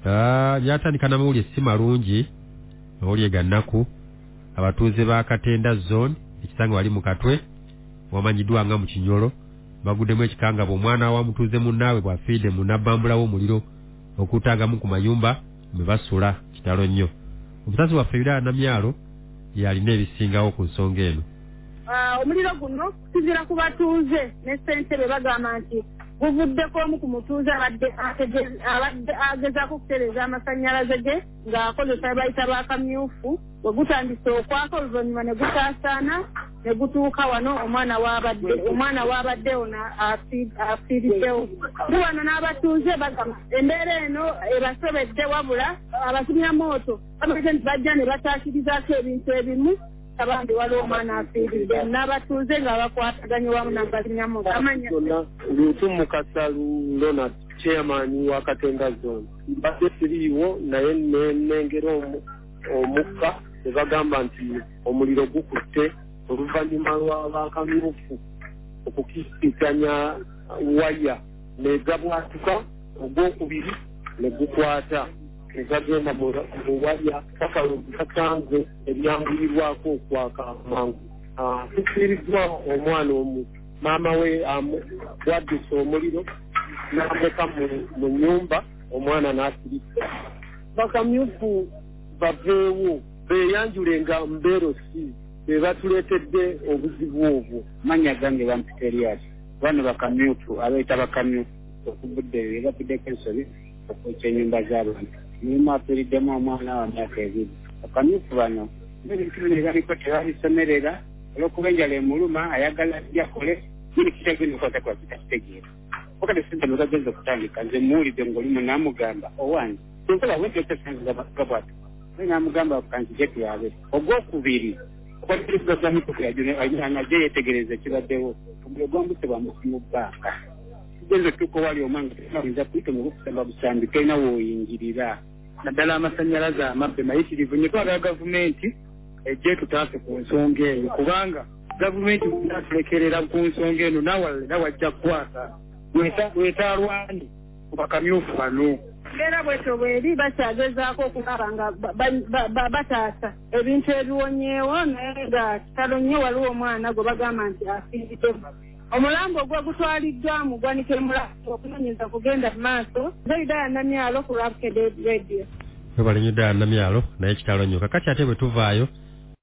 Byatandika namawulire si malungi mawulire gannaku abatuuze ba Katenda zone ekisanga wali mu Katwe wamanyiddwa nga mu Kinyolo baguddemu ekikangabo omwana wa mutuuze munnaabwe bw'afiidde mu nabbambulawo omuliro okutaagamu ku mayumba mwe basula kitalo nnyo. Omusazi waffe Yuda Namyalo yalina ebisingawo ku nsonga eno. Omuliro guno kizira ku batuuze ne ssentebe bagamba nti guvuddeko omu ku mutuuze abadde agezaako okutereeza amasannyalaze ge ng'akozesa bayita bakamyufu bwe gutandise okwaka oluvannyuma ne gutaasaana ne gutuuka wano omwana w'abadde ono afiiriddewo. Wano n'abatuuze bagamba embeera eno ebasobedde wabula abazimyamooto bamaze nti bajja ne bataakirizaako ebintu ebimu abandi waliwo omwana afiiridde n'abatuuze nga bakwataganye wamu n'abazimyamooto. Lutumu Kasalu Ronald chairman wa Katenda zone mbadde siriiwo naye nengera omukka ne bagamba nti omuliro gukutte oluvannyuma lw'abakamyufu okukisitanya waya ne gabwatuka ogwokubiri ne gukwata ne gagenda mu waya paka katanze ebyanguyirwako okwaka amangu. Tufiiriddwa omwana omu maama we wadduse omuliro n'ameka mu nnyumba omwana n'asirika. Bakamyufu baveewo beeyanjulenga mbeero si be batuleetedde obuzibu obwo. Manya gange bampiteriyati bano bakamyufu abeeta bakamyufu okuvudde bavuddeko ensobi okwokya ennyumba z'abantu mulimu afiiriddemu omwana wa myaka ebiri. Bakamyufu bano ebintu bino ebaliko tebabisomerera olw'okuba enjala emuluma ayagala yakole kiri kitagenda okukwata kwa kitakitegeera. Wakati sente mugageza okutandika nze muwulidde ng'olimu n'amugamba owange enkola wetesanga gabwatu n'amugamba kanzije tuyabe ogwokubiri okwatirizazamitokuyajje yetegereza ekibaddewo ogwambuse bwamusimu bbanga kigenze tuko wali omwanga tebayinza kuyita mu bukusamba busambi tolina wooyingirira naddala amasannyalaze amabbe mayitirivu ne twagala gavumenti ejje tutaase ku nsonga eyo kubanga gavumenti natulekerera ku nsonga eno nawajja kukwata weetalwani ku bakamyufu bano. Era bwetyo bweri bakyagezaako okulaba nga bataasa ebintu ebiwonyeewo naye nga kitalo nnyo waliwo omwana gwe bagamba nti afiiriddemu. Omulambo ogwo gutwaliddwa mu ggwanika emulambo okunoonyeza kugenda mu maaso. Yudaya Namyalo ku Rapid Radio. Webale Yudaya Namyalo naye kitalo nnyo kakati ate bwe tuvaayo